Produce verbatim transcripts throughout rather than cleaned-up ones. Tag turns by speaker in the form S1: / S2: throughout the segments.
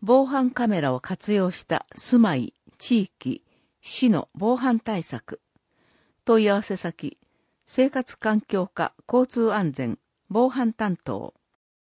S1: 防犯カメラを活用した住まい、地域、市の防犯対策。問い合わせ先、生活環境課交通安全防犯担当。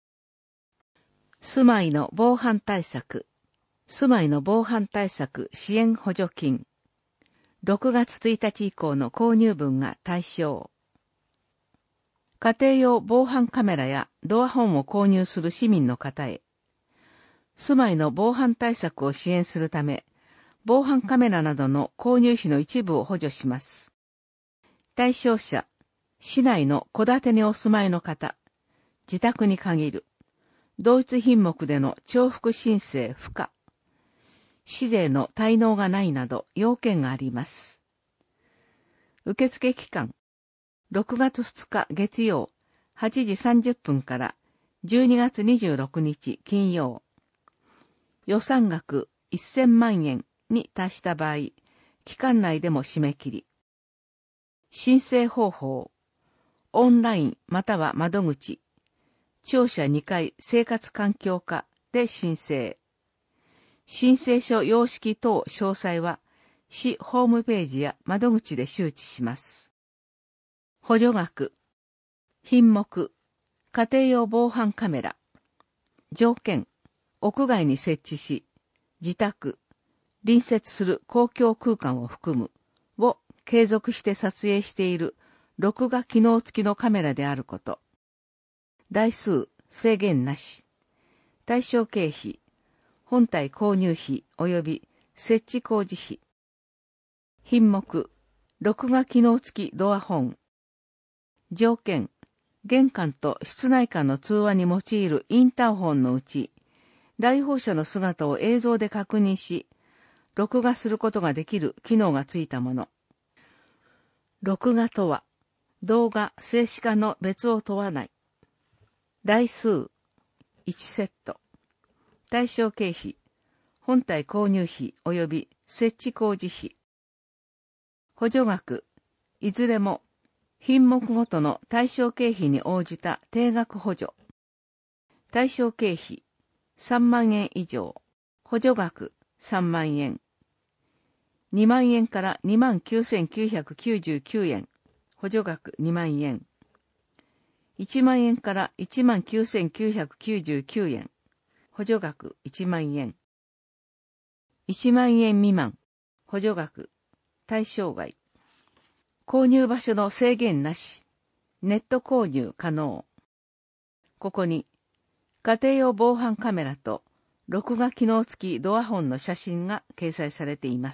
S1: 住まいの防犯対策。住まいの防犯対策支援補助金。ろくがつついたち以降の購入分が対象。家庭用防犯カメラやドアホンを購入する市民の方へ、住まいの防犯対策を支援するため、防犯カメラなどの購入費の一部を補助します。対象者、市内の戸建てにお住まいの方、自宅に限る、同一品目での重複申請不可、市税の滞納がないなど要件があります。受付期間、ろくがつふつか月曜はちじさんじゅっぷんからじゅうにがつにじゅうろくにち金曜。予算額せんまんえんに達した場合、期間内でも締め切り。申請方法、オンラインまたは窓口、庁舎にかい生活環境課で申請。申請書様式等詳細は市ホームページや窓口で周知します。補助額、品目、家庭用防犯カメラ。条件、屋外に設置し、自宅、隣接する公共空間を含むを継続して撮影している録画機能付きのカメラであること。台数、制限なし。対象経費、本体購入費及び設置工事費。品目、録画機能付きドアホン。条件、玄関と室内間の通話に用いるインターホンのうち、来訪者の姿を映像で確認し、録画することができる機能がついたもの。録画とは、動画、静止画の別を問わない。台数、いちセット。対象経費、本体購入費及び設置工事費。補助額、いずれも、品目ごとの対象経費に応じた定額補助。対象経費、さんまんえん以上。補助額、さんまんえん。にまんえんからにまんきゅうせんきゅうひゃくきゅうじゅうきゅうえん。補助額にまんえん。いちまんえんからいちまんきゅうせんきゅうひゃくきゅうじゅうきゅうえん。補助額いちまんえん。いちまんえん未満。補助額。対象外。購入場所の制限なし。ネット購入可能。ここに、家庭用防犯カメラと録画機能付きドアホンの写真が掲載されています。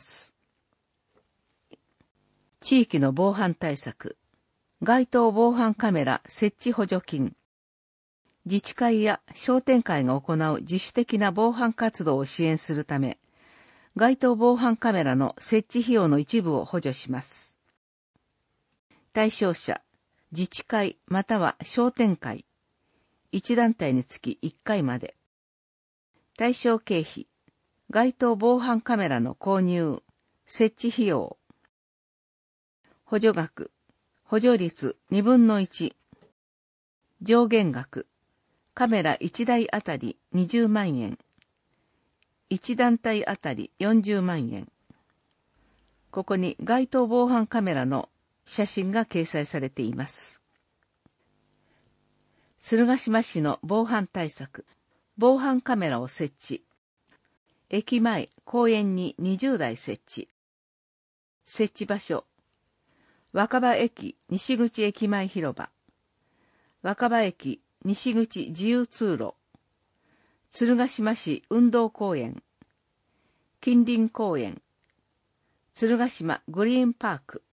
S1: 地域の防犯対策。街頭防犯カメラ設置補助金。自治会や商店会が行う自主的な防犯活動を支援するため、街頭防犯カメラの設置費用の一部を補助します。対象者、自治会または商店会、いち団体につきいっかいまで。対象経費、街頭防犯カメラの購入、設置費用。補助額、補助率にぶんのいち。上限額、カメラいちだいあたりにじゅうまんえん。いち団体あたりよんじゅうまんえん。ここに街頭防犯カメラの写真が掲載されています。鶴ヶ島市の防犯対策。防犯カメラを設置。駅前、公園ににじゅうだい設置。設置場所。若葉駅西口駅前広場。若葉駅西口自由通路。鶴ヶ島市運動公園。近隣公園。鶴ヶ島グリーンパーク。